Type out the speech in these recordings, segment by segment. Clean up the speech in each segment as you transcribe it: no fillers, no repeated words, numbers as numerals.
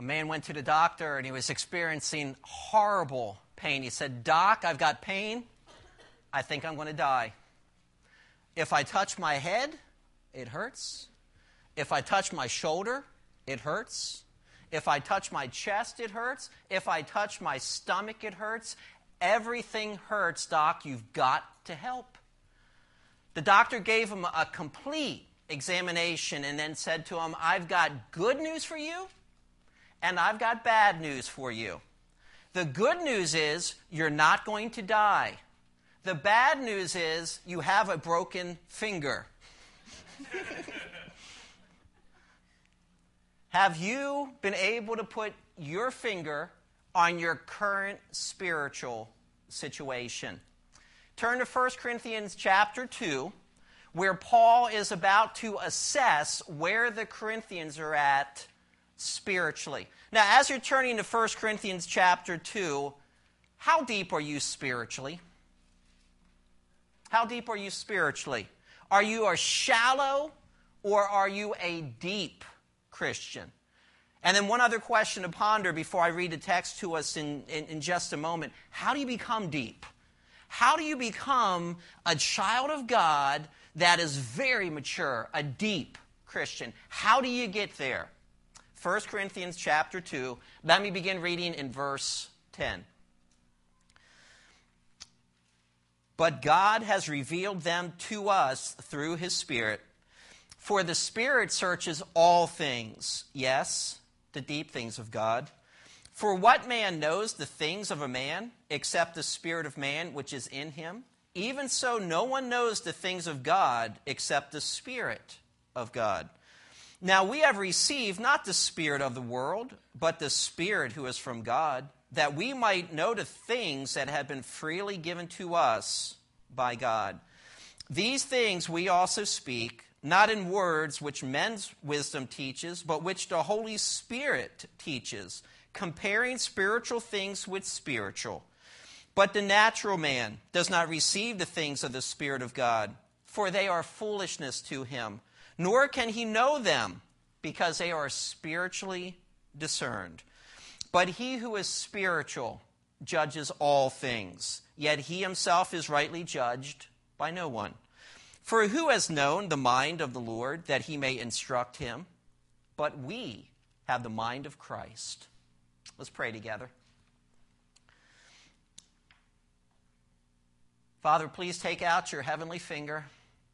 A man went to the doctor and he was experiencing horrible pain. He said, "Doc, I've got pain. I think I'm going to die. If I touch my head, it hurts. If I touch my shoulder, it hurts. If I touch my chest, it hurts. If I touch my stomach, it hurts. Everything hurts, Doc. You've got to help." The doctor gave him a complete examination and then said to him, "I've got good news for you, and I've got bad news for you. The good news is you're not going to die. The bad news is you have a broken finger." Have you been able to put your finger on your current spiritual situation? Turn to 1 Corinthians chapter 2, where Paul is about to assess where the Corinthians are at spiritually. Now, as you're turning to 1 Corinthians chapter 2, how deep are you spiritually? How deep are you spiritually? Are you a shallow or are you a deep Christian? And then one other question to ponder before I read the text to us in just a moment. How do you become deep? How do you become a child of God that is very mature, a deep Christian? How do you get there? 1 Corinthians chapter 2. Let me begin reading in verse 10. "But God has revealed them to us through His Spirit. For the Spirit searches all things, yes, the deep things of God. For what man knows the things of a man, except the spirit of man which is in him? Even so, no one knows the things of God, except the Spirit of God. Now we have received not the spirit of the world, but the Spirit who is from God, that we might know the things that have been freely given to us by God. These things we also speak, not in words which men's wisdom teaches, but which the Holy Spirit teaches, comparing spiritual things with spiritual. But the natural man does not receive the things of the Spirit of God, for they are foolishness to him, nor can he know them, because they are spiritually discerned. But he who is spiritual judges all things, yet he himself is rightly judged by no one. For who has known the mind of the Lord, that he may instruct him? But we have the mind of Christ." Let's pray together. Father, please take out your heavenly finger.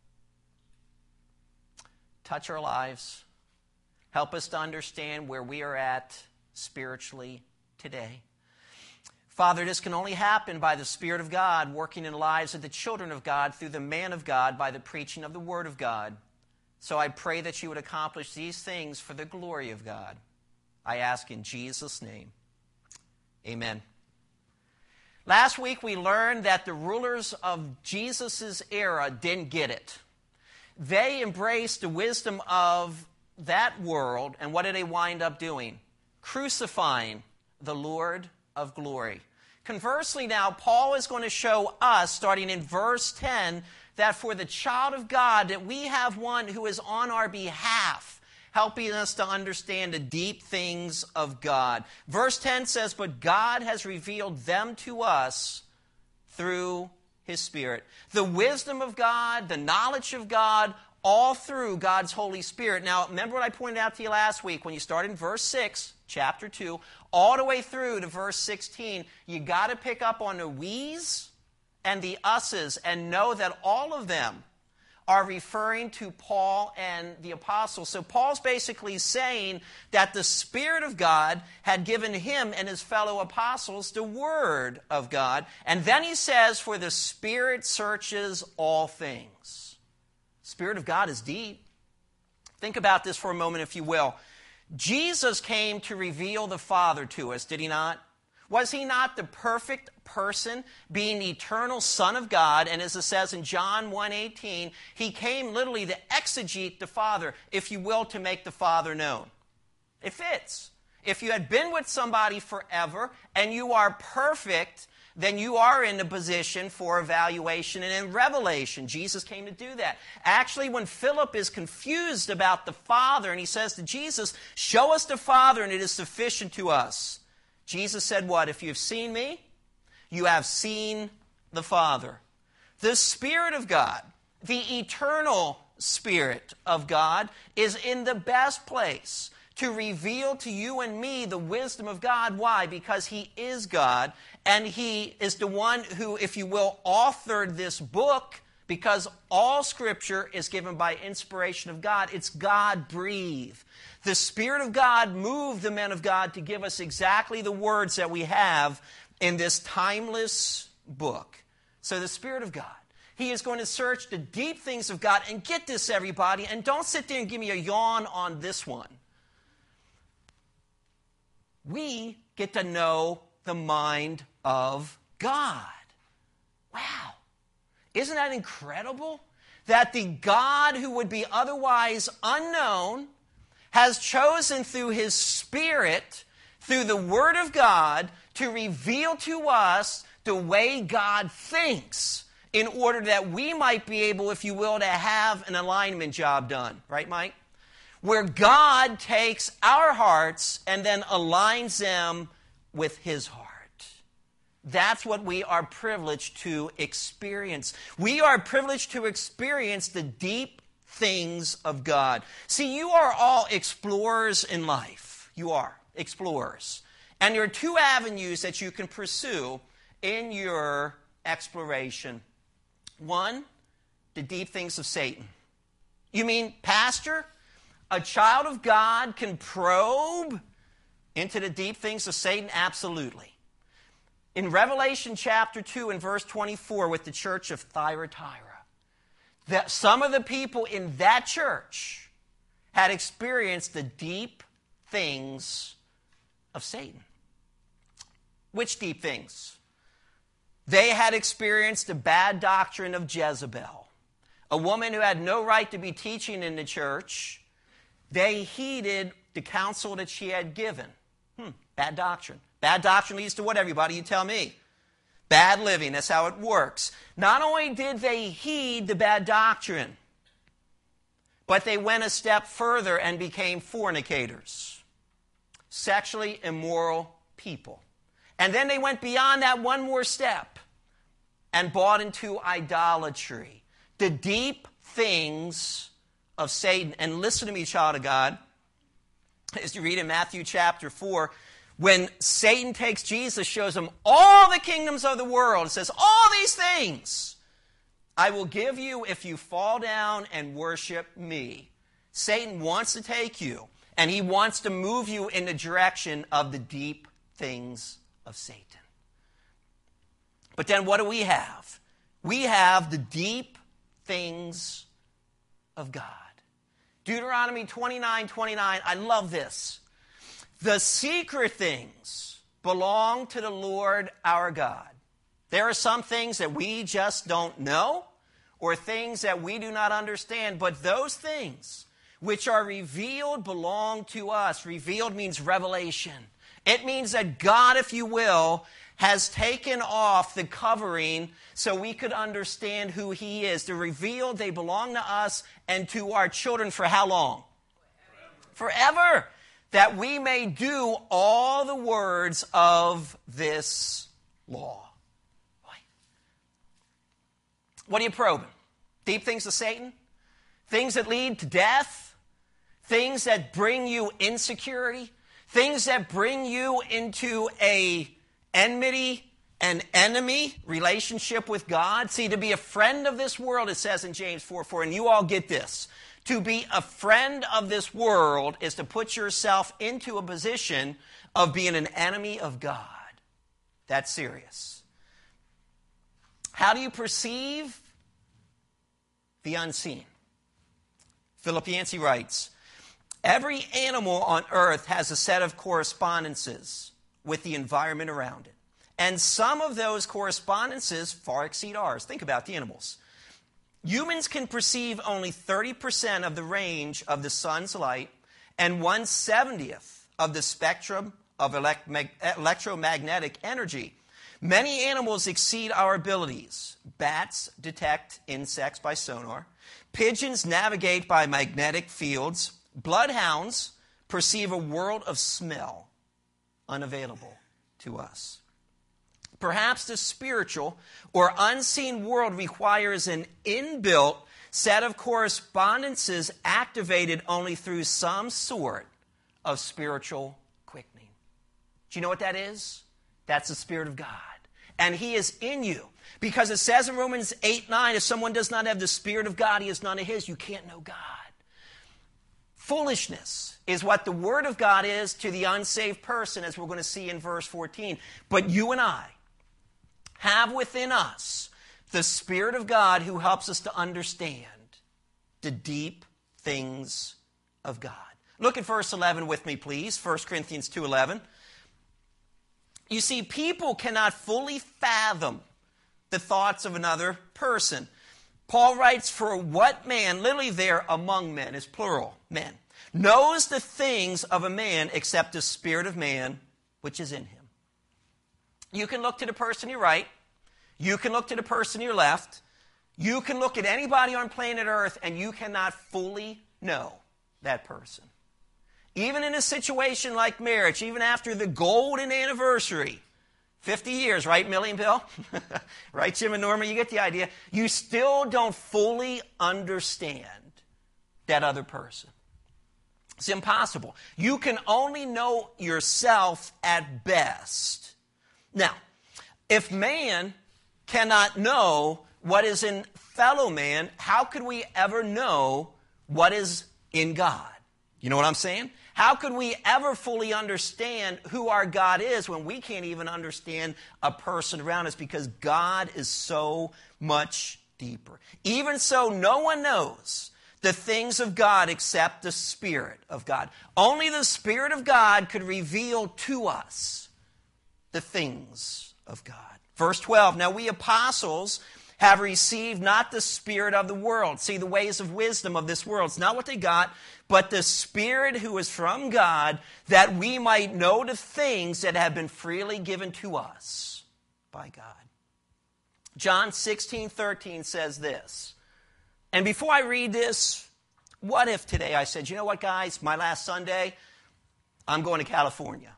Touch our lives. Help us to understand where we are at spiritually today. Father, this can only happen by the Spirit of God working in the lives of the children of God through the man of God by the preaching of the Word of God. So I pray that you would accomplish these things for the glory of God. I ask in Jesus' name. Amen. Last week we learned that the rulers of Jesus' era didn't get it. They embraced the wisdom of that world, and what did they wind up doing? Crucifying the Lord of glory. Conversely now, Paul is going to show us, starting in verse 10, that for the child of God, that we have one who is on our behalf, helping us to understand the deep things of God. Verse 10 says, "But God has revealed them to us through His Spirit." The wisdom of God, the knowledge of God, all through God's Holy Spirit. Now, remember what I pointed out to you last week when you start in verse 6, chapter 2, all the way through to verse 16, you got to pick up on the we's and the us's and know that all of them are referring to Paul and the apostles. So Paul's basically saying that the Spirit of God had given him and his fellow apostles the Word of God. And then he says, "For the Spirit searches all things." Spirit of God is deep. Think about this for a moment, if you will. Jesus came to reveal the Father to us, did he not? Was he not the perfect person, being the eternal Son of God? And as it says in John 1:18, he came literally to exegete the Father, if you will, to make the Father known. It fits. If you had been with somebody forever and you are perfect, then you are in a position for evaluation and in revelation. Jesus came to do that. Actually, when Philip is confused about the Father and he says to Jesus, show us the Father and it is sufficient to us. Jesus said what? If you've seen me, you have seen the Father. The Spirit of God, the eternal Spirit of God, is in the best place to reveal to you and me the wisdom of God. Why? Because He is God, and He is the one who, if you will, authored this book, because all Scripture is given by inspiration of God. It's God-breathed. The Spirit of God moved the men of God to give us exactly the words that we have in this timeless book. So the Spirit of God, He is going to search the deep things of God. And get this, everybody, and don't sit there and give me a yawn on this one. We get to know the mind of God. Wow. Isn't that incredible? That the God who would be otherwise unknown has chosen through His Spirit, through the Word of God, to reveal to us the way God thinks in order that we might be able, if you will, to have an alignment job done. Right, Mike? Where God takes our hearts and then aligns them with His heart. That's what we are privileged to experience. We are privileged to experience the deep things of God. See, you are all explorers in life. You are explorers. And there are two avenues that you can pursue in your exploration. One, the deep things of Satan. You mean, Pastor, a child of God can probe into the deep things of Satan? Absolutely. In Revelation chapter 2 and verse 24 with the church of Thyatira, that some of the people in that church had experienced the deep things of Satan. Which deep things? They had experienced the bad doctrine of Jezebel, a woman who had no right to be teaching in the church. They heeded the counsel that she had given. Bad doctrine. Bad doctrine leads to what, everybody? You tell me. Bad living. That's how it works. Not only did they heed the bad doctrine, but they went a step further and became fornicators, sexually immoral people. And then they went beyond that one more step and bought into idolatry, the deep things of Satan. And listen to me, child of God, as you read in Matthew chapter 4, when Satan takes Jesus, shows him all the kingdoms of the world, it says, all these things I will give you if you fall down and worship me. Satan wants to take you, and he wants to move you in the direction of the deep things of Satan. But then what do we have? We have the deep things of God. Deuteronomy 29:29, I love this. The secret things belong to the Lord our God. There are some things that we just don't know or things that we do not understand, but those things which are revealed belong to us. Revealed means revelation. It means that God, if you will, has taken off the covering so we could understand who He is. The revealed, they belong to us and to our children for how long? Forever. That we may do all the words of this law. What are you probing? Deep things of Satan? Things that lead to death? Things that bring you insecurity? Things that bring you into a enmity, an enemy relationship with God? See, to be a friend of this world, it says in James 4:4, and you all get this. To be a friend of this world is to put yourself into a position of being an enemy of God. That's serious. How do you perceive the unseen? Philip Yancey writes, every animal on earth has a set of correspondences with the environment around it. And some of those correspondences far exceed ours. Think about the animals. Humans can perceive only 30% of the range of the sun's light and 1/70th of the spectrum of electromagnetic energy. Many animals exceed our abilities. Bats detect insects by sonar. Pigeons navigate by magnetic fields. Bloodhounds perceive a world of smell unavailable to us. Perhaps the spiritual or unseen world requires an inbuilt set of correspondences activated only through some sort of spiritual quickening. Do you know what that is? That's the Spirit of God. And He is in you. Because it says in Romans 8:9, if someone does not have the Spirit of God, he is none of His. You can't know God. Foolishness is what the Word of God is to the unsaved person, as we're going to see in verse 14. But you and I have within us the Spirit of God who helps us to understand the deep things of God. Look at verse 11 with me, please. 1 Corinthians 2:11. You see, people cannot fully fathom the thoughts of another person. Paul writes, for what man, literally there, among men, is plural, men, knows the things of a man except the spirit of man which is in him. You can look to the person to your right. You can look to the person to your left. You can look at anybody on planet Earth and you cannot fully know that person. Even in a situation like marriage, even after the golden anniversary, 50 years, right, Millie and Bill? Right, Jim and Norma? You get the idea. You still don't fully understand that other person. It's impossible. You can only know yourself at best. Now, if man cannot know what is in fellow man, how could we ever know what is in God? You know what I'm saying? How could we ever fully understand who our God is when we can't even understand a person around us, because God is so much deeper? Even so, no one knows the things of God except the Spirit of God. Only the Spirit of God could reveal to us the things of God. Verse 12, now we apostles have received not the spirit of the world. See, the ways of wisdom of this world. It's not what they got, but the Spirit who is from God, that we might know the things that have been freely given to us by God. John 16:13 says this. And before I read this, what if today I said, you know what, guys, my last Sunday, I'm going to California.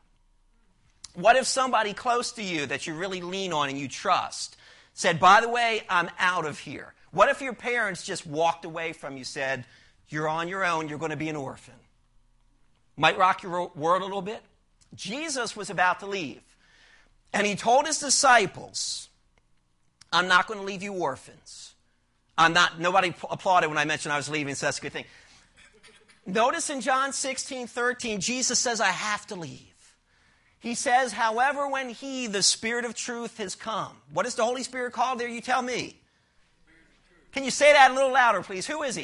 What if somebody close to you that you really lean on and you trust said, by the way, I'm out of here? What if your parents just walked away from you, said, you're on your own, you're going to be an orphan? Might rock your world a little bit. Jesus was about to leave. And He told His disciples, I'm not going to leave you orphans. Nobody applauded when I mentioned I was leaving, so that's a good thing. Notice in John 16:13, Jesus says, I have to leave. He says, however, when He, the Spirit of truth, has come. What is the Holy Spirit called there? You tell me. Can you say that a little louder, please? Who is He?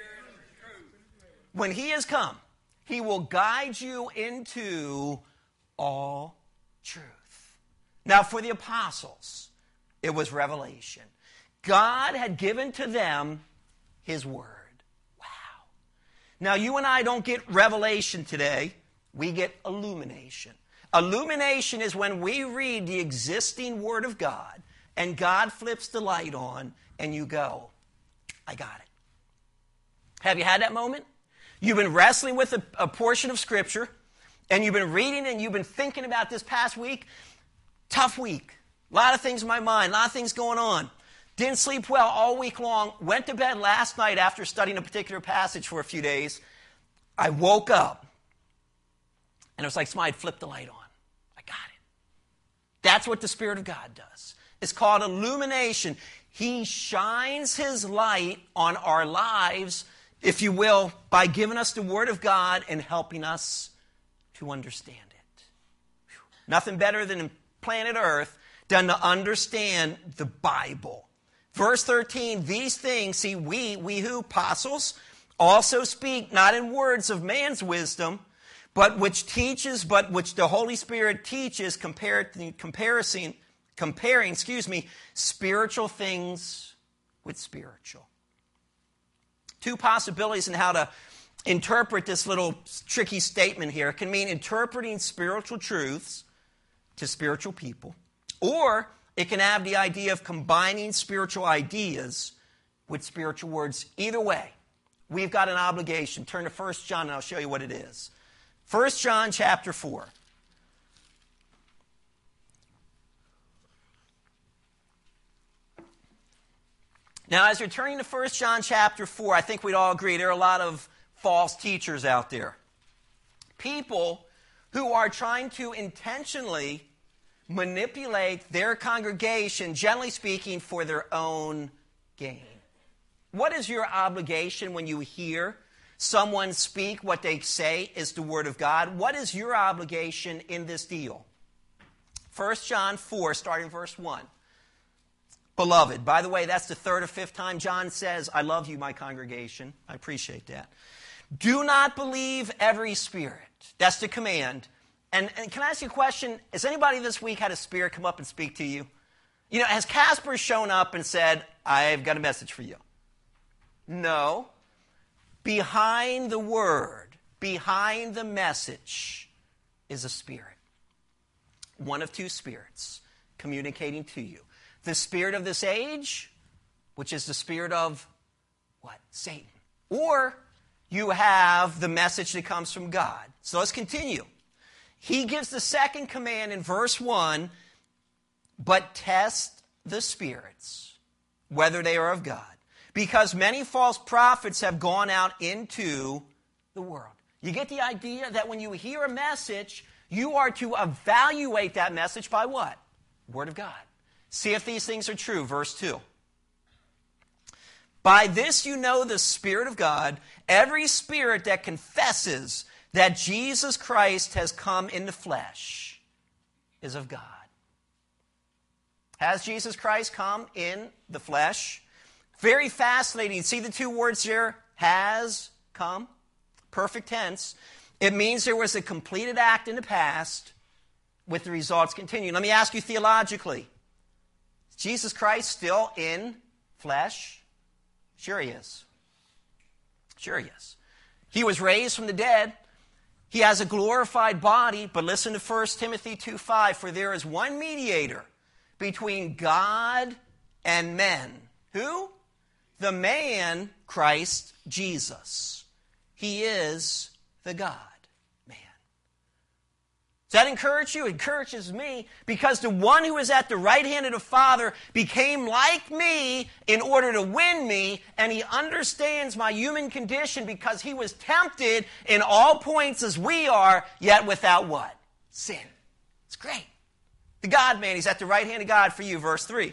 When He has come, He will guide you into all truth. Now, for the apostles, it was revelation. God had given to them His Word. Wow. Now, you and I don't get revelation today. We get illumination. Illumination is when we read the existing Word of God and God flips the light on and you go, I got it. Have you had that moment? You've been wrestling with a portion of Scripture and you've been reading and you've been thinking about this past week. Tough week. A lot of things in my mind, a lot of things going on. Didn't sleep well all week long. Went to bed last night after studying a particular passage for a few days. I woke up and it was like somebody had flipped the light on. I got it. That's what the Spirit of God does. It's called illumination. He shines His light on our lives, if you will, by giving us the Word of God and helping us to understand it. Whew. Nothing better than planet Earth than to understand the Bible. Verse 13, these things, see, we who, apostles, also speak not in words of man's wisdom, but which the Holy Spirit teaches, comparing, spiritual things with spiritual. Two possibilities in how to interpret this little tricky statement here. It can mean interpreting spiritual truths to spiritual people, Or it can have the idea of combining spiritual ideas with spiritual words. Either way, we've got an obligation. Turn to 1 John and I'll show you what it is. 1 John chapter 4. Now, as you're turning to 1 John chapter 4, I think we'd all agree there are a lot of false teachers out there. People who are trying to intentionally manipulate their congregation, generally speaking, for their own gain. What is your obligation when you hear someone speak what they say is the Word of God? What is your obligation in this deal? 1 John 4, starting verse 1. Beloved, by the way, that's the third or fifth time John says, I love you, my congregation. I appreciate that. Do not believe every spirit. That's the command. And can I ask you a question? Has anybody this week had a spirit come up and speak to you? You know, has Casper shown up and said, I've got a message for you? No. Behind the word, behind the message is a spirit. One of two spirits communicating to you. The spirit of this age, which is the spirit of what? Satan. Or you have the message that comes from God. So let's continue. He gives the second command in verse 1, but test the spirits, whether they are of God. Because many false prophets have gone out into the world. You get the idea that when you hear a message, you are to evaluate that message by what? Word of God. See if these things are true. Verse 2. By this you know the Spirit of God. Every spirit that confesses that Jesus Christ has come in the flesh is of God. Has Jesus Christ come in the flesh? Very fascinating. See the two words here? Has come. Perfect tense. It means there was a completed act in the past with the results continuing. Let me ask you theologically. Is Jesus Christ still in flesh? Sure he is. Sure he is. He was raised from the dead. He has a glorified body, but listen to 1 Timothy 2:5, for there is one mediator between God and men. Who? The man, Christ Jesus. He is the God-man. Does that encourage you? It encourages me because the one who is at the right hand of the Father became like me in order to win me, and he understands my human condition because he was tempted in all points as we are, yet without what? Sin. It's great. The God-man, he's at the right hand of God for you, verse 3.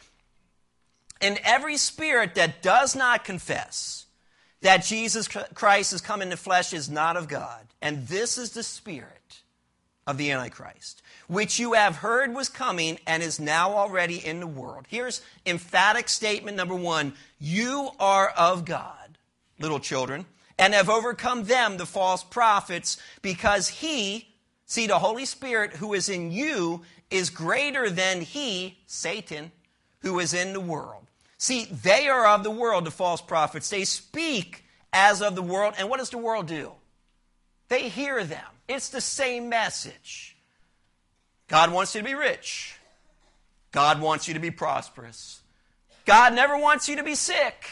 And every spirit that does not confess that Jesus Christ has come in the flesh is not of God. And this is the spirit of the Antichrist, which you have heard was coming and is now already in the world. Here's emphatic statement number 1. You are of God, little children, and have overcome them, the false prophets, because he, see, the Holy Spirit who is in you is greater than he, Satan, who is in the world. See, they are of the world, the false prophets. They speak as of the world. And what does the world do? They hear them. It's the same message. God wants you to be rich. God wants you to be prosperous. God never wants you to be sick.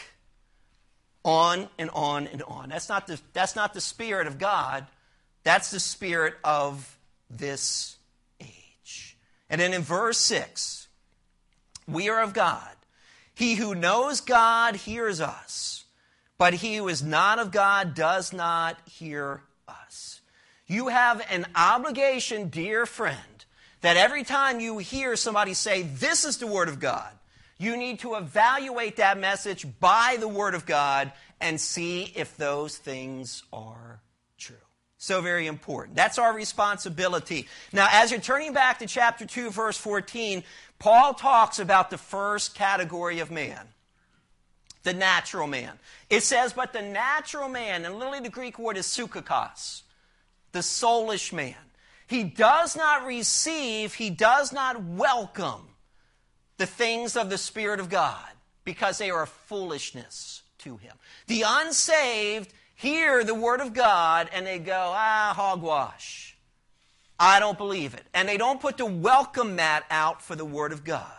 On and on and on. That's not the spirit of God. That's the spirit of this age. And then in verse 6, we are of God. He who knows God hears us, but he who is not of God does not hear us. You have an obligation, dear friend, that every time you hear somebody say, this is the Word of God, you need to evaluate that message by the Word of God and see if those things are true. So very important. That's our responsibility. Now, as you're turning back to chapter 2, verse 14, Paul talks about the first category of man, the natural man. It says, but the natural man, and literally the Greek word is psychikos, the soulish man. He does not receive, he does not welcome the things of the Spirit of God because they are foolishness to him. The unsaved hear the Word of God and they go, hogwash. I don't believe it. And they don't put the welcome mat out for the Word of God.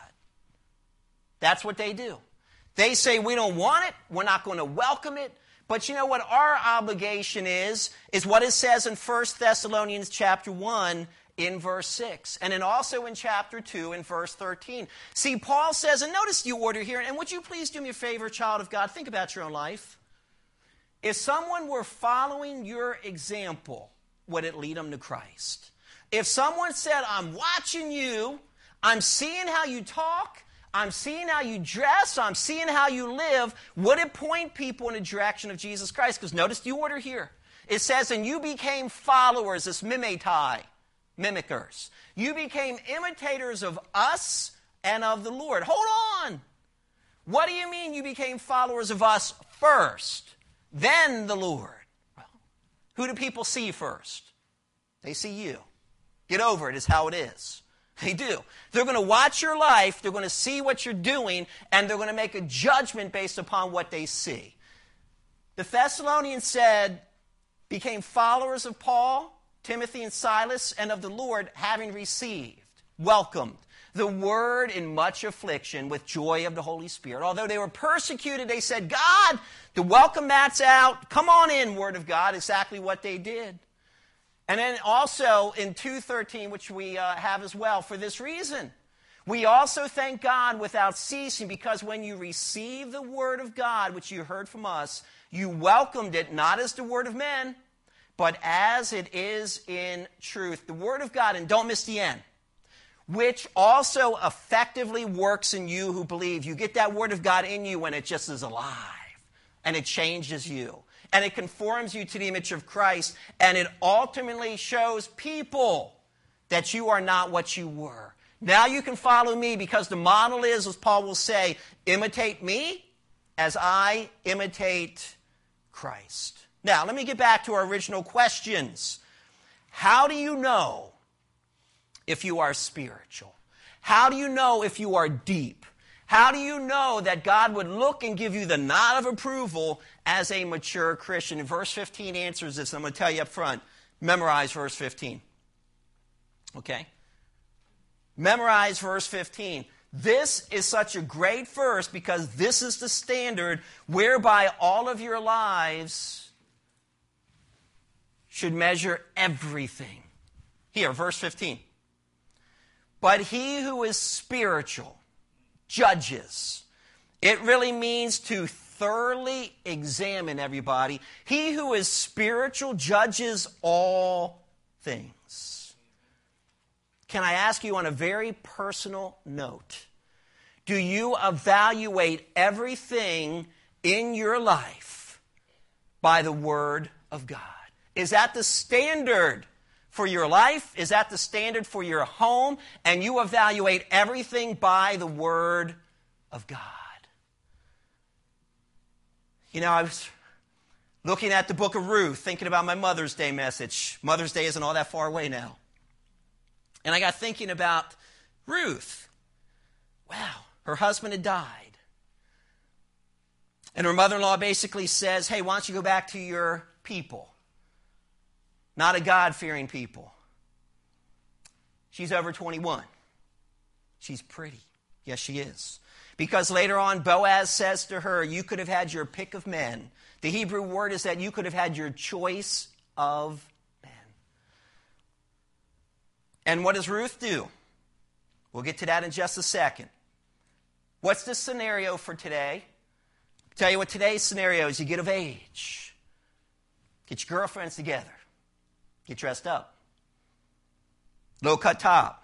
That's what they do. They say, we don't want it, we're not going to welcome it. But you know what our obligation is what it says in 1 Thessalonians chapter 1 in verse 6. And then also in chapter 2 in verse 13. See, Paul says, and notice the order here, and would you please do me a favor, child of God, think about your own life. If someone were following your example, would it lead them to Christ? If someone said, I'm watching you, I'm seeing how you talk, I'm seeing how you dress, I'm seeing how you live, would it point people in the direction of Jesus Christ? Because notice the order here. It says, and you became followers, this mimetai, mimickers. You became imitators of us and of the Lord. Hold on. What do you mean you became followers of us first, then the Lord? Well, who do people see first? They see you. Get over it is how it is. They do. They're going to watch your life, they're going to see what you're doing, and they're going to make a judgment based upon what they see. The Thessalonians said, became followers of Paul, Timothy, and Silas, and of the Lord, having received, welcomed the word in much affliction with joy of the Holy Spirit. Although they were persecuted, they said, God, the welcome mat's out. Come on in, Word of God. Exactly what they did. And then also in 2:13, which we have as well, for this reason, we also thank God without ceasing, because when you received the word of God, which you heard from us, you welcomed it not as the word of men, but as it is in truth. The word of God, and don't miss the end, which also effectively works in you who believe. You get that word of God in you when it just is alive, and it changes you. And it conforms you to the image of Christ, and it ultimately shows people that you are not what you were. Now you can follow me, because the model is, as Paul will say, imitate me as I imitate Christ. Now, let me get back to our original questions. How do you know if you are spiritual? How do you know if you are deep? How do you know that God would look and give you the nod of approval as a mature Christian? And verse 15 answers this. I'm going to tell you up front. Memorize verse 15. Okay? Memorize verse 15. This is such a great verse because this is the standard whereby all of your lives should measure everything. Here, verse 15. But he who is spiritual judges. It really means to thoroughly examine, everybody. He who is spiritual judges all things. Can I ask you on a very personal note, do you evaluate everything in your life by the Word of God? Is that the standard for your life? Is that the standard for your home? And you evaluate everything by the Word of God. You know, I was looking at the book of Ruth, thinking about my Mother's Day message. Mother's Day isn't all that far away now. And I got thinking about Ruth. Wow, her husband had died. And her mother-in-law basically says, hey, why don't you go back to your people? Not a God-fearing people. She's over 21. She's pretty. Yes, she is. Because later on, Boaz says to her, you could have had your pick of men. The Hebrew word is that you could have had your choice of men. And what does Ruth do? We'll get to that in just a second. What's the scenario for today? I'll tell you what today's scenario is. You get of age. Get your girlfriends together. Get dressed up. Low-cut top.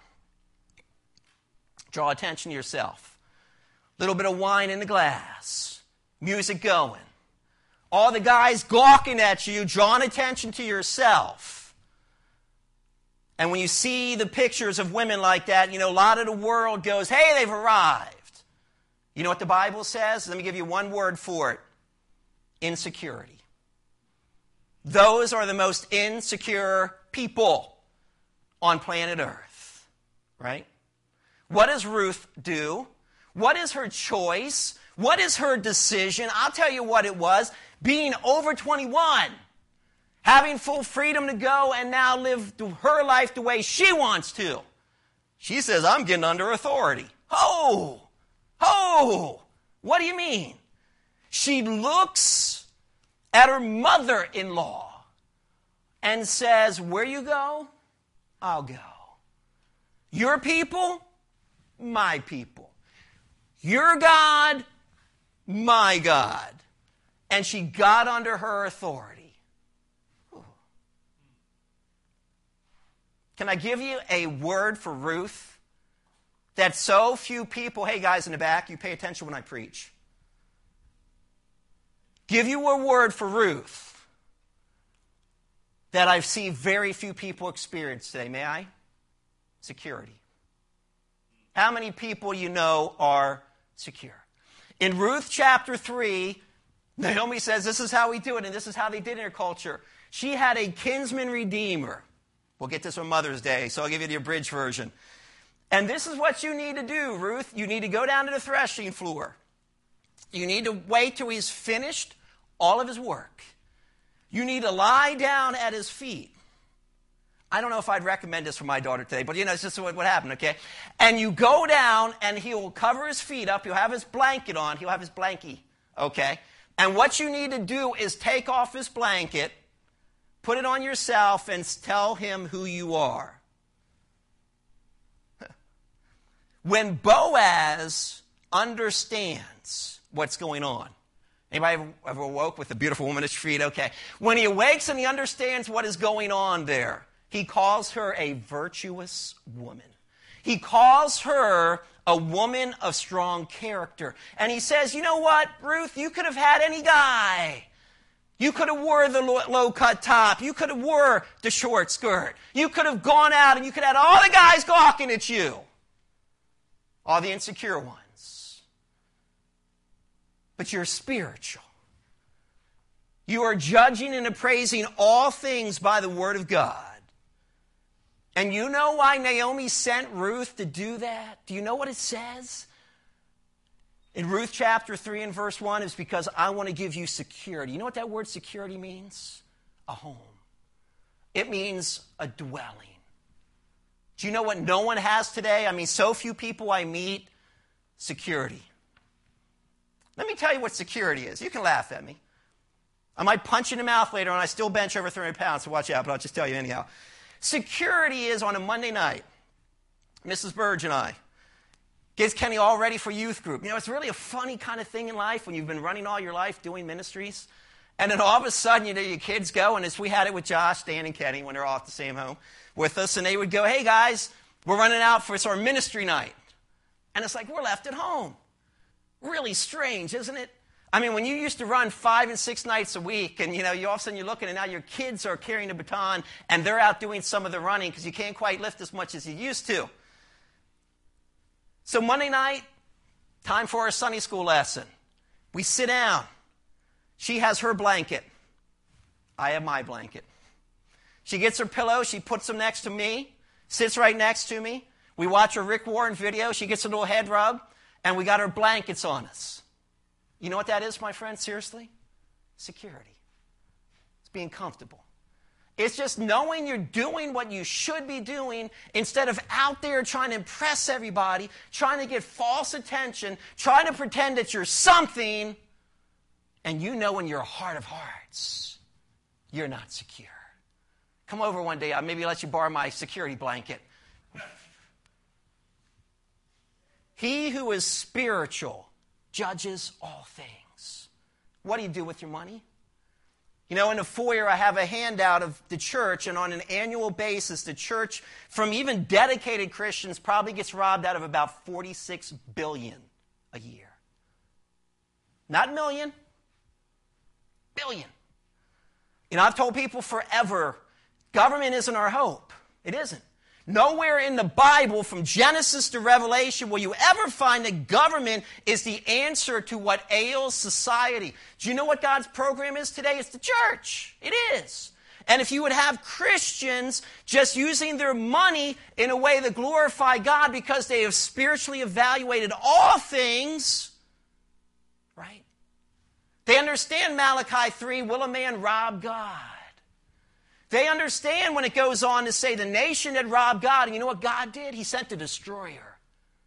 Draw attention to yourself. Little bit of wine in the glass. Music going. All the guys gawking at you, drawing attention to yourself. And when you see the pictures of women like that, you know, a lot of the world goes, hey, they've arrived. You know what the Bible says? Let me give you one word for it. Insecurity. Those are the most insecure people on planet Earth, right? What does Ruth do? What is her choice? What is her decision? I'll tell you what it was. Being over 21. having full freedom to go and now live her life the way she wants to. She says, I'm getting under authority. Oh, what do you mean? She looks at her mother-in-law and says, where you go, I'll go. Your people, my people. Your God, my God. And she got under her authority. Can I give you a word for Ruth that so few people, hey guys in the back, you pay attention when I preach. Give you a word for Ruth that I see very few people experience today. May I? Security. How many people you know are secure? In Ruth chapter 3, Naomi says this is how we do it, and this is how they did in her culture. She had a kinsman redeemer. We'll get this on Mother's Day, so I'll give you the abridged version. And this is what you need to do, Ruth. You need to go down to the threshing floor. You need to wait till he's finished all of his work. You need to lie down at his feet. I don't know if I'd recommend this for my daughter today, but it's just what happened, okay? And you go down, and he'll cover his feet up. He'll have his blanket on. He'll have his blankie, okay? And what you need to do is take off his blanket, put it on yourself, and tell him who you are. When Boaz understands what's going on, anybody ever awoke with a beautiful woman at your feet? Okay. When he awakes and he understands what is going on there, he calls her a virtuous woman. He calls her a woman of strong character. And he says, you know what, Ruth, you could have had any guy. You could have wore the low-cut top. You could have wore the short skirt. You could have gone out and you could have had all the guys gawking at you. All the insecure ones. But you're spiritual. You are judging and appraising all things by the Word of God. And you know why Naomi sent Ruth to do that? Do you know what it says? In Ruth chapter 3 and verse 1, it's because I want to give you security. You know what that word security means? A home. It means a dwelling. Do you know what no one has today? I mean, so few people I meet, security. Let me tell you what security is. You can laugh at me. I might punch you in the mouth later on. I still bench over 300 pounds, so watch out, but I'll just tell you anyhow. Security is on a Monday night, Mrs. Burge and I, gets Kenny all ready for youth group. You know, it's really a funny kind of thing in life when you've been running all your life doing ministries. And then all of a sudden, your kids go, and as we had it with Josh, Dan, and Kenny when they're all at the same home with us, and they would go, hey guys, we're running out for our ministry night. And it's like, we're left at home. Really strange, isn't it? I mean, when you used to run 5 and 6 nights a week, and you all of a sudden you're looking, and now your kids are carrying the baton, and they're out doing some of the running because you can't quite lift as much as you used to. So Monday night, time for our Sunday school lesson. We sit down. She has her blanket. I have my blanket. She gets her pillow. She puts them next to me, sits right next to me. We watch a Rick Warren video. She gets a little head rub, and we got our blankets on us. You know what that is, my friend? Seriously? Security. It's being comfortable. It's just knowing you're doing what you should be doing instead of out there trying to impress everybody, trying to get false attention, trying to pretend that you're something, and you know in your heart of hearts, you're not secure. Come over one day. I'll maybe let you borrow my security blanket. He who is spiritual judges all things. What do you do with your money? You know, in the foyer, I have a handout of the church, and on an annual basis, the church, from even dedicated Christians, probably gets robbed out of about $46 billion a year. Not million, billion. You know, I've told people forever, government isn't our hope. It isn't. Nowhere in the Bible, from Genesis to Revelation, will you ever find that government is the answer to what ails society. Do you know what God's program is today? It's the church. It is. And if you would have Christians just using their money in a way that glorify God because they have spiritually evaluated all things, right? They understand Malachi 3, will a man rob God? They understand when it goes on to say the nation had robbed God. And you know what God did? He sent a destroyer.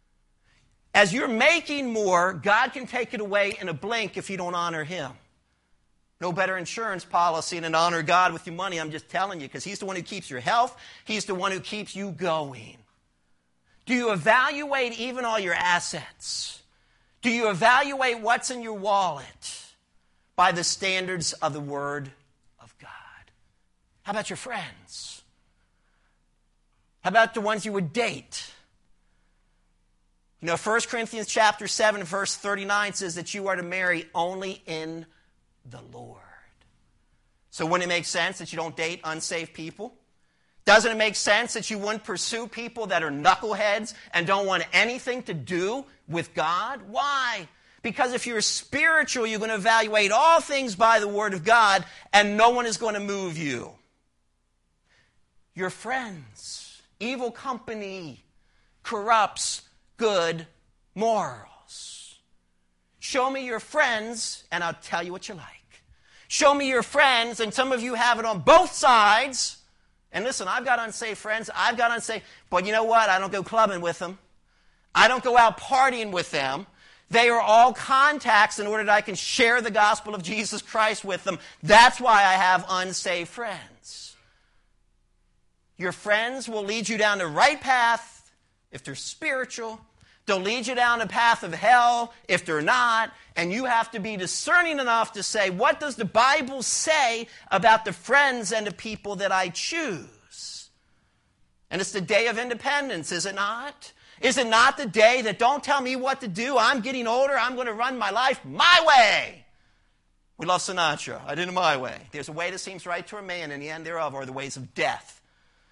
As you're making more, God can take it away in a blink if you don't honor him. No better insurance policy than to honor God with your money. I'm just telling you, because he's the one who keeps your health. He's the one who keeps you going. Do you evaluate even all your assets? Do you evaluate what's in your wallet by the standards of the Word of God? How about your friends? How about the ones you would date? You know, 1 Corinthians chapter 7, verse 39 says that you are to marry only in the Lord. So wouldn't it make sense that you don't date unsaved people? Doesn't it make sense that you wouldn't pursue people that are knuckleheads and don't want anything to do with God? Why? Because if you're spiritual, you're going to evaluate all things by the Word of God, and no one is going to move you. Your friends, evil company corrupts good morals. Show me your friends, and I'll tell you what you like. Show me your friends, and some of you have it on both sides. And listen, I've got unsaved friends. I've got unsaved, but you know what? I don't go clubbing with them. I don't go out partying with them. They are all contacts in order that I can share the gospel of Jesus Christ with them. That's why I have unsaved friends. Your friends will lead you down the right path if they're spiritual. They'll lead you down the path of hell if they're not. And you have to be discerning enough to say, what does the Bible say about the friends and the people that I choose? And it's the day of independence, is it not? Is it not the day that don't tell me what to do? I'm getting older. I'm going to run my life my way. We love Sinatra. I did it my way. There's a way that seems right to a man, and the end thereof are the ways of death.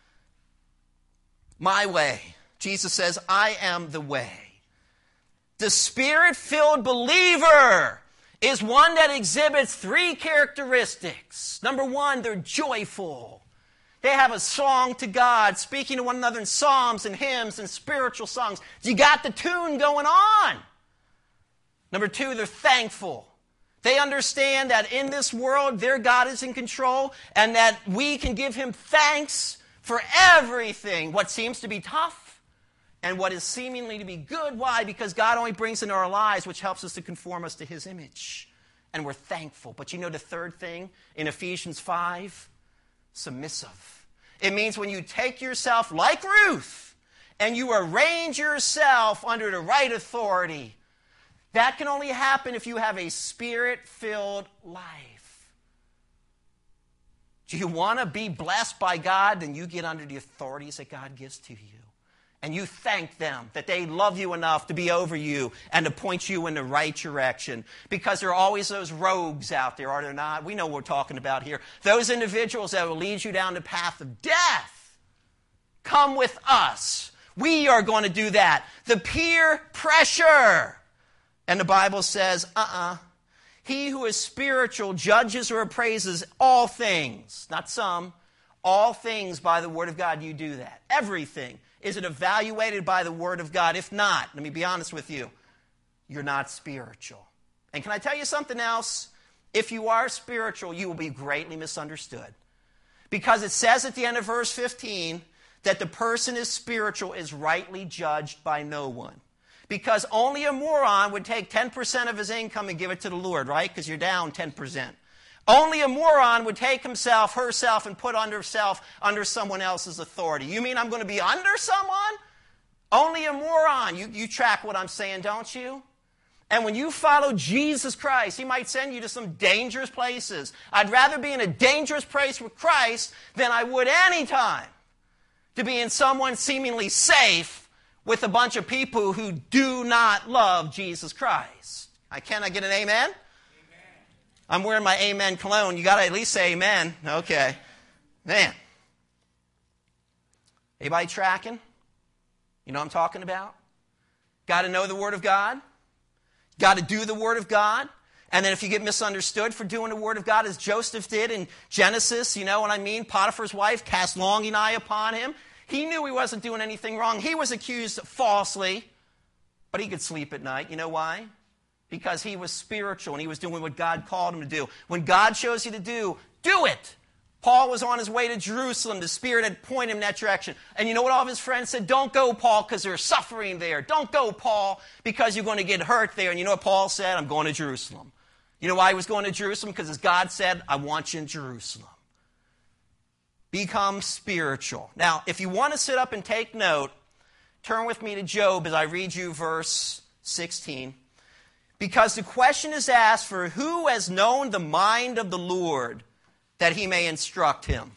My way. Jesus says, I am the way. The Spirit-filled believer is one that exhibits three characteristics. Number one, they're joyful. They have a song to God, speaking to one another in psalms and hymns and spiritual songs. You got the tune going on. Number two, they're thankful. They understand that in this world, their God is in control and that we can give him thanks for everything, what seems to be tough and what is seemingly to be good. Why? Because God only brings into our lives which helps us to conform us to his image. And we're thankful. But you know the third thing in Ephesians 5? Submissive. It means when you take yourself like Ruth and you arrange yourself under the right authority. That can only happen if you have a Spirit-filled life. Do you want to be blessed by God? Then you get under the authorities that God gives to you. And you thank them that they love you enough to be over you and to point you in the right direction. Because there are always those rogues out there, are there not? We know what we're talking about here. Those individuals that will lead you down the path of death. Come with us. We are going to do that. The peer pressure. And the Bible says, He who is spiritual judges or appraises all things. Not some. All things by the Word of God. You do that. Everything. Is it evaluated by the Word of God? If not, let me be honest with you, you're not spiritual. And can I tell you something else? If you are spiritual, you will be greatly misunderstood. Because it says at the end of verse 15 that the person is spiritual is rightly judged by no one. Because only a moron would take 10% of his income and give it to the Lord, right? Because you're down 10%. Only a moron would take himself, herself, and put under someone else's authority. You mean I'm going to be under someone? Only a moron. You track what I'm saying, don't you? And when you follow Jesus Christ, he might send you to some dangerous places. I'd rather be in a dangerous place with Christ than I would any time to be in someone seemingly safe with a bunch of people who do not love Jesus Christ. Can I get an amen? I'm wearing my amen cologne. You got to at least say amen. Okay. Man. Anybody tracking? You know what I'm talking about? Got to know the Word of God. Got to do the Word of God. And then if you get misunderstood for doing the Word of God as Joseph did in Genesis, you know what I mean? Potiphar's wife cast longing eye upon him. He knew he wasn't doing anything wrong. He was accused falsely, but he could sleep at night. You know why? Because he was spiritual and he was doing what God called him to do. When God shows you to do it. Paul was on his way to Jerusalem. The Spirit had pointed him in that direction. And you know what all of his friends said? Don't go, Paul, because there's suffering there. Don't go, Paul, because you're going to get hurt there. And you know what Paul said? I'm going to Jerusalem. You know why he was going to Jerusalem? Because as God said, I want you in Jerusalem. Become spiritual. Now, if you want to sit up and take note, turn with me to Job as I read you verse 16. Because the question is asked for who has known the mind of the Lord that he may instruct him.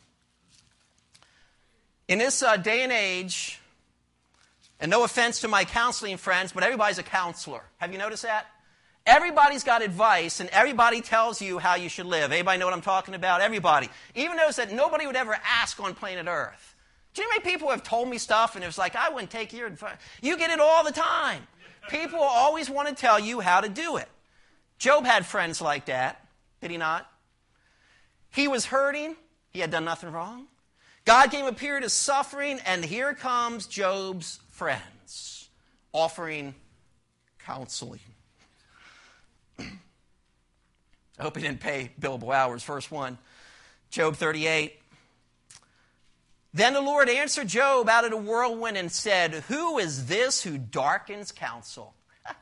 In this day and age, and no offense to my counseling friends, but everybody's a counselor. Have you noticed that? Everybody's got advice, and everybody tells you how you should live. Anybody know what I'm talking about? Everybody. Even those that nobody would ever ask on planet Earth. Do you know how many people have told me stuff, and it was like, I wouldn't take your advice. You get it all the time. People always want to tell you how to do it. Job had friends like that, did he not? He was hurting. He had done nothing wrong. God gave him a period of suffering, and here comes Job's friends offering counseling. I hope he didn't pay billable hours. Verse 1, Job 38. Then the Lord answered Job out of the whirlwind and said, who is this who darkens counsel?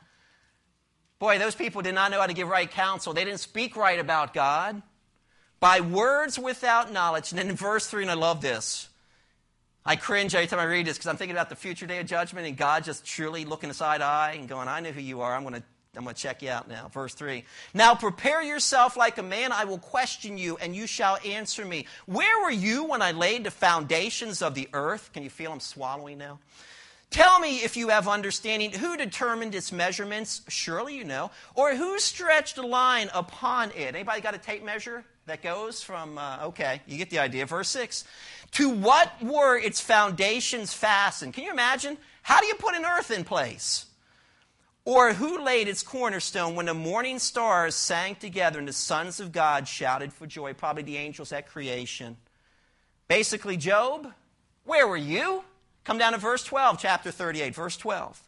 Boy, those people did not know how to give right counsel. They didn't speak right about God. By words without knowledge. And then in verse 3, and I love this. I cringe every time I read this because I'm thinking about the future day of judgment and God just truly looking side to eye and going, I know who you are. I'm going to check you out now. Verse 3. Now prepare yourself like a man. I will question you, and you shall answer me. Where were you when I laid the foundations of the earth? Can you feel them swallowing now? Tell me if you have understanding. Who determined its measurements? Surely you know. Or who stretched a line upon it? Anybody got a tape measure that goes from, okay, you get the idea. Verse 6. To what were its foundations fastened? Can you imagine? How do you put an earth in place? Or who laid its cornerstone when the morning stars sang together and the sons of God shouted for joy? Probably the angels at creation. Basically, Job, where were you? Come down to verse 12, chapter 38, verse 12.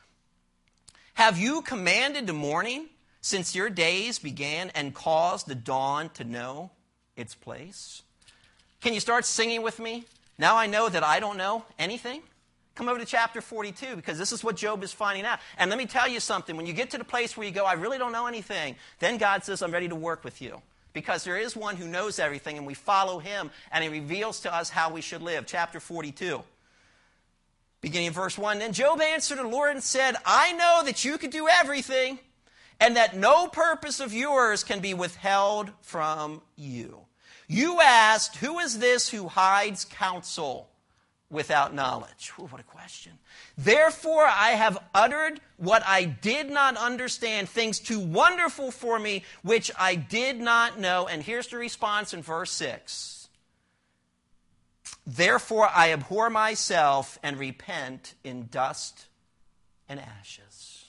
Have you commanded the morning since your days began and caused the dawn to know its place? Can you start singing with me? Now I know that I don't know anything. Come over to chapter 42 because this is what Job is finding out. And let me tell you something. When you get to the place where you go, I really don't know anything, then God says, I'm ready to work with you. Because there is one who knows everything, and we follow him, and he reveals to us how we should live. Chapter 42, beginning in verse 1. Then Job answered the Lord and said, I know that you can do everything, and that no purpose of yours can be withheld from you. You asked, who is this who hides counsel without knowledge? Ooh, what a question. Therefore I have uttered what I did not understand, things too wonderful for me, which I did not know. And here's the response in verse 6. Therefore I abhor myself and repent in dust and ashes.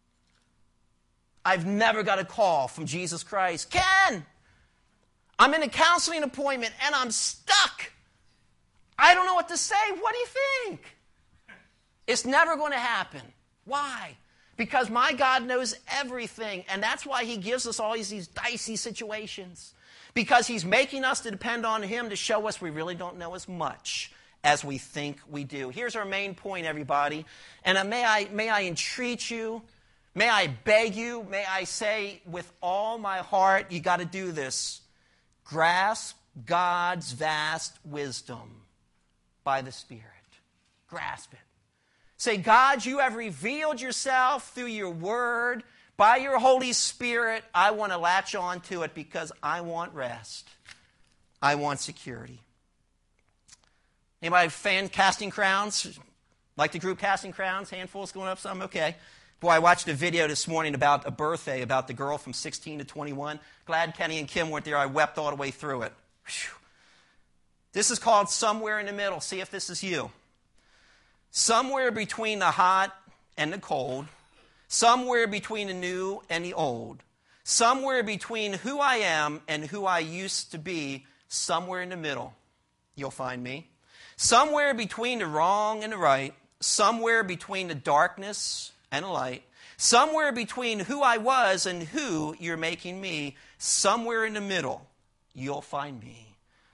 I've never got a call from Jesus Christ. Ken, I'm in a counseling appointment and I'm stuck. I don't know what to say. What do you think? It's never going to happen. Why? Because my God knows everything, and that's why he gives us all these dicey situations. Because he's making us to depend on him to show us we really don't know as much as we think we do. Here's our main point, everybody. And may I entreat you, may I beg you, may I say with all my heart, you got to do this. Grasp God's vast wisdom by the Spirit. Grasp it. Say, God, you have revealed yourself through your word. By your Holy Spirit, I want to latch on to it because I want rest. I want security. Anybody fan Casting Crowns? Like the group Casting Crowns? Handfuls going up, some? Okay. Boy, I watched a video this morning about a birthday, about the girl from 16 to 21. Glad Kenny and Kim weren't there. I wept all the way through it. Whew. This is called Somewhere in the Middle. See if this is you. Somewhere between the hot and the cold. Somewhere between the new and the old. Somewhere between who I am and who I used to be. Somewhere in the middle, you'll find me. Somewhere between the wrong and the right. Somewhere between the darkness and the light. Somewhere between who I was and who you're making me. Somewhere in the middle, you'll find me.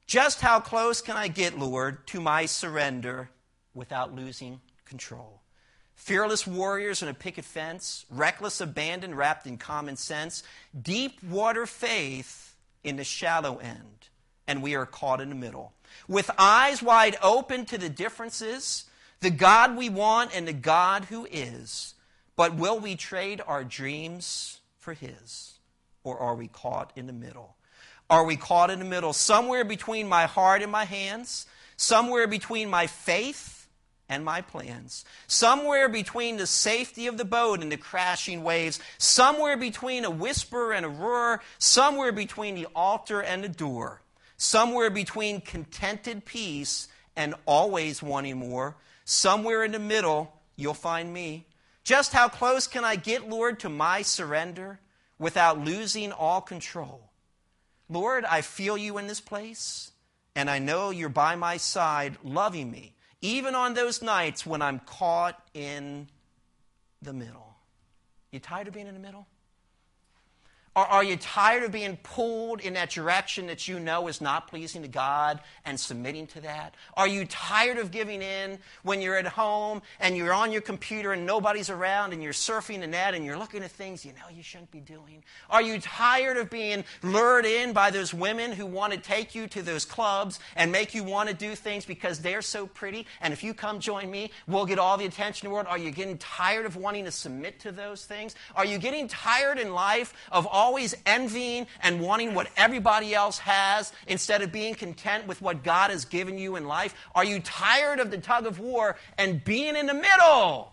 Just how close can I get, Lord, to my surrender without losing control? Fearless warriors in a picket fence, reckless abandon wrapped in common sense, deep water faith in the shallow end, and we are caught in the middle. With eyes wide open to the differences, the God we want and the God who is, but will we trade our dreams for his? Or are we caught in the middle? Are we caught in the middle, somewhere between my heart and my hands, somewhere between my faith and my plans, somewhere between the safety of the boat and the crashing waves, somewhere between a whisper and a roar, somewhere between the altar and the door, somewhere between contented peace and always wanting more, somewhere in the middle, you'll find me. Just how close can I get, Lord, to my surrender without losing all control? Lord, I feel you in this place, and I know you're by my side loving me, even on those nights when I'm caught in the middle. You tired of being in the middle? Are you tired of being pulled in that direction that you know is not pleasing to God and submitting to that? Are you tired of giving in when you're at home and you're on your computer and nobody's around and you're surfing the net and you're looking at things you know you shouldn't be doing? Are you tired of being lured in by those women who want to take you to those clubs and make you want to do things because they're so pretty, and if you come join me, we'll get all the attention in the world? Are you getting tired of wanting to submit to those things? Are you getting tired in life of always envying and wanting what everybody else has instead of being content with what God has given you in life? Are you tired of the tug of war and being in the middle?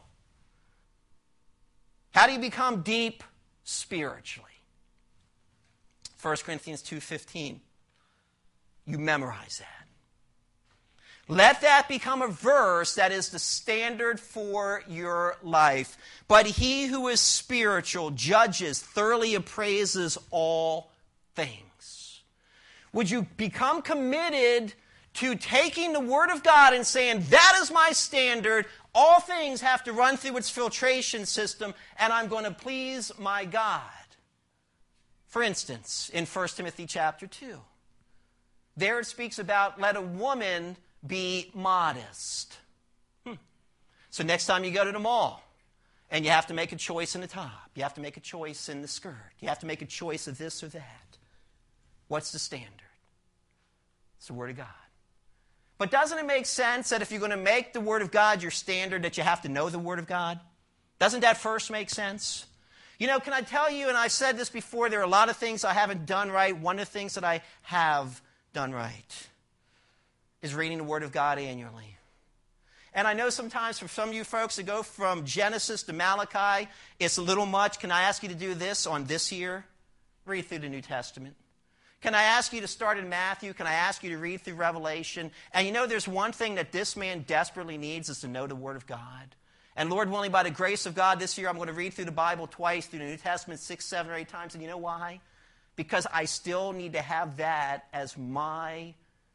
How do you become deep spiritually? 1 Corinthians 2:15. You memorize that. Let that become a verse that is the standard for your life. But he who is spiritual judges, thoroughly appraises all things. Would you become committed to taking the Word of God and saying, that is my standard, all things have to run through its filtration system, and I'm going to please my God? For instance, in 1 Timothy chapter 2, there it speaks about let a woman be modest. So next time you go to the mall and you have to make a choice in the top, you have to make a choice in the skirt, you have to make a choice of this or that, what's the standard? It's the Word of God. But doesn't it make sense that if you're going to make the Word of God your standard, that you have to know the Word of God? Doesn't that first make sense? You know, can I tell you, and I said this before, there are a lot of things I haven't done right. One of the things that I have done right is reading the Word of God annually. And I know sometimes for some of you folks to go from Genesis to Malachi, it's a little much. Can I ask you to do this on this year? Read through the New Testament. Can I ask you to start in Matthew? Can I ask you to read through Revelation? And you know, there's one thing that this man desperately needs is to know the Word of God. And Lord willing, by the grace of God, this year I'm going to read through the Bible twice, through the New Testament 6, 7, or 8 times. And you know why? Because I still need to have that as my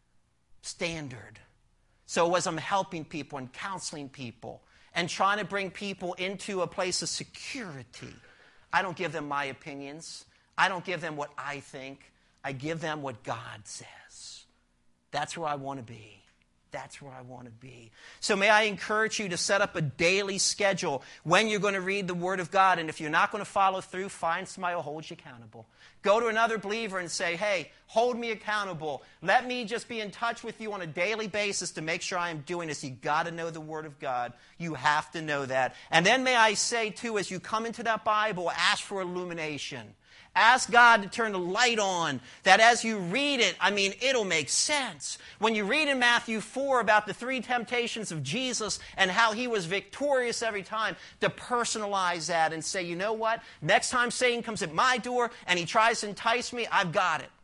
standard. So as I'm helping people and counseling people and trying to bring people into a place of security, I don't give them my opinions. I don't give them what I think. I give them what God says. That's where I want to be. That's where I want to be. So may I encourage you to set up a daily schedule when you're going to read the Word of God. And if you're not going to follow through, find somebody who will hold you accountable. Go to another believer and say, hey, hold me accountable. Let me just be in touch with you on a daily basis to make sure I am doing this. You've got to know the Word of God. You have to know that. And then may I say, too, as you come into that Bible, ask for illumination. Ask God to turn the light on, that as you read it, it'll make sense. When you read in Matthew 4 about the 3 temptations of Jesus and how he was victorious every time, to personalize that and say, you know what? Next time Satan comes at my door and he tries to entice me, I've got it.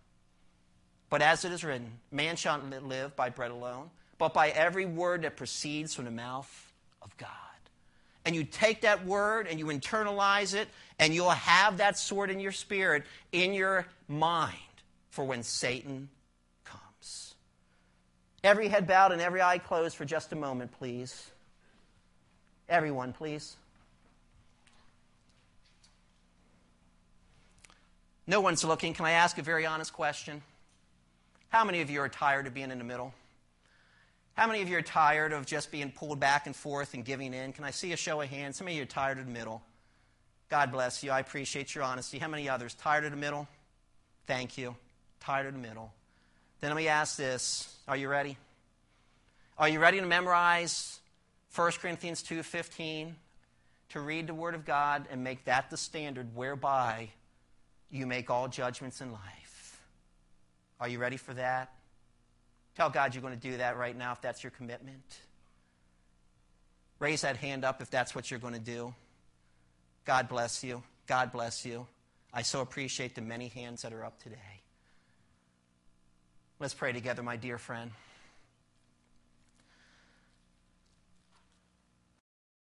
But as it is written, man shall not live by bread alone, but by every word that proceeds from the mouth of God. And you take that word and you internalize it, and you'll have that sword in your spirit, in your mind, for when Satan comes. Every head bowed and every eye closed for just a moment, please. Everyone, please. No one's looking. Can I ask a very honest question? How many of you are tired of being in the middle? How many of you are tired of just being pulled back and forth and giving in? Can I see a show of hands? How many of you are tired of the middle? God bless you. I appreciate your honesty. How many others? Tired of the middle? Thank you. Tired of the middle. Then let me ask this. Are you ready? Are you ready to memorize 1 Corinthians 2:15, to read the Word of God and make that the standard whereby you make all judgments in life? Are you ready for that? Tell God you're going to do that right now if that's your commitment. Raise that hand up if that's what you're going to do. God bless you. God bless you. I so appreciate the many hands that are up today. Let's pray together, my dear friend.